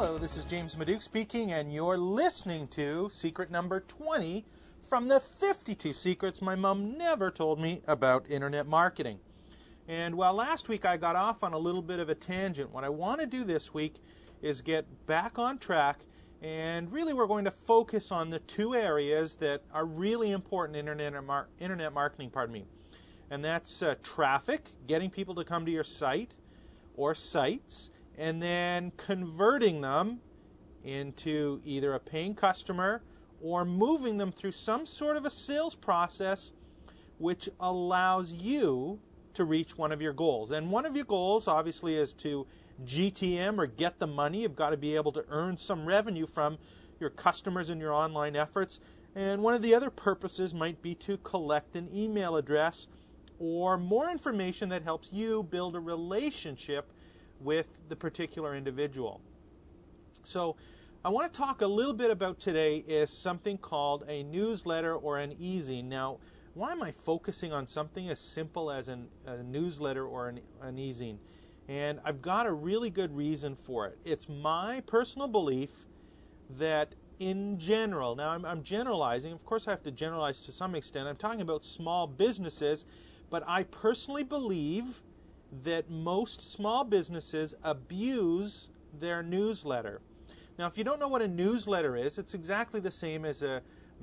Hello, this is James Maduke speaking, and you're listening to secret number 20 from the 52 secrets my mom never told me about internet marketing. And while last week I got off on a little bit of a tangent, what I want to do this week is get back on track, and really we're going to focus on the two areas that are really important in internet marketing, and that's traffic, getting people to come to your site or sites, and then converting them into either a paying customer or moving them through some sort of a sales process which allows you to reach one of your goals. And one of your goals obviously is to GTM or get the money. You've got to be able to earn some revenue from your customers and your online efforts. And one of the other purposes might be to collect an email address or more information that helps you build a relationship with the particular individual. So I want to talk a little bit about today is something called a newsletter or an e-zine. Now, why am I focusing on something as simple as a newsletter or an e-zine? And I've got a really good reason for it. It's my personal belief that in general, now I'm generalizing, of course I have to generalize to some extent, I'm talking about small businesses, but I personally believe that most small businesses abuse their newsletter. Now, if you don't know what a newsletter is, it's exactly the same as a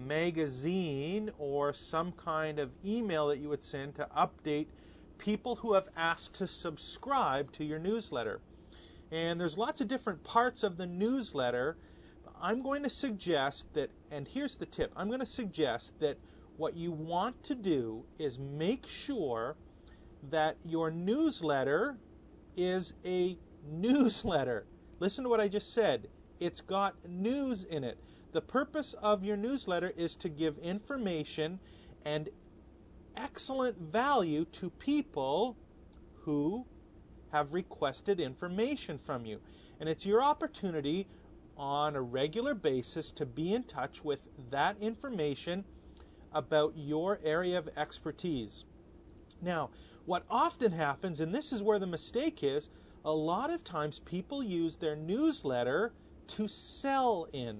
magazine or some kind of email that you would send to update people who have asked to subscribe to your newsletter. And there's lots of different parts of the newsletter. I'm going to suggest that, and here's the tip, I'm going to suggest that what you want to do is make sure that your newsletter is a newsletter. Listen to what I just said. It's got news in it. The purpose of your newsletter is to give information and excellent value to people who have requested information from you. And it's your opportunity on a regular basis to be in touch with that information about your area of expertise. Now, what often happens, and this is where the mistake is, a lot of times people use their newsletter to sell in.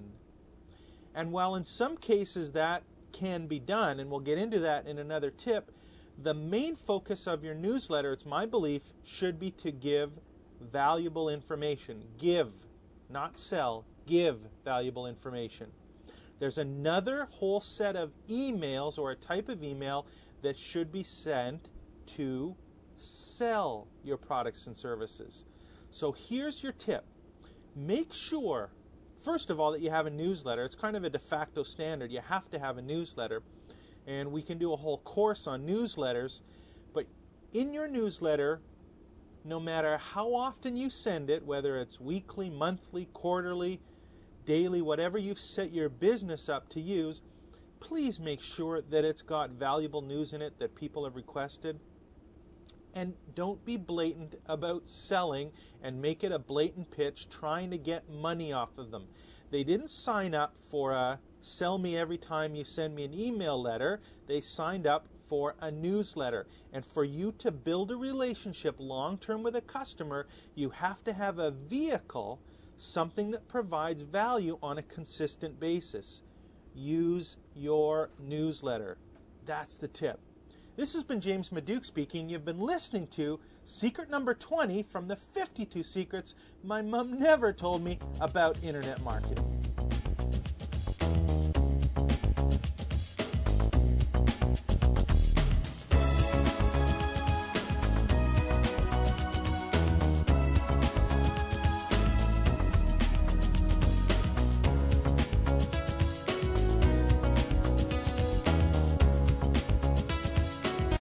And while in some cases that can be done, and we'll get into that in another tip, the main focus of your newsletter, it's my belief, should be to give valuable information. Give, not sell, give valuable information. There's another whole set of emails or a type of email that should be sent to sell your products and services. So here's your tip. Make sure, first of all, that you have a newsletter. It's kind of a de facto standard. You have to have a newsletter. And we can do a whole course on newsletters. But in your newsletter, no matter how often you send it, whether it's weekly, monthly, quarterly, daily, whatever you've set your business up to use, please make sure that it's got valuable news in it that people have requested. And don't be blatant about selling and make it a blatant pitch trying to get money off of them. They didn't sign up for a sell me every time you send me an email letter. They signed up for a newsletter. And for you to build a relationship long-term with a customer, you have to have a vehicle, something that provides value on a consistent basis. Use your newsletter. That's the tip. This has been James Maduke speaking. You've been listening to secret number 20 from the 52 secrets my mom never told me about internet marketing.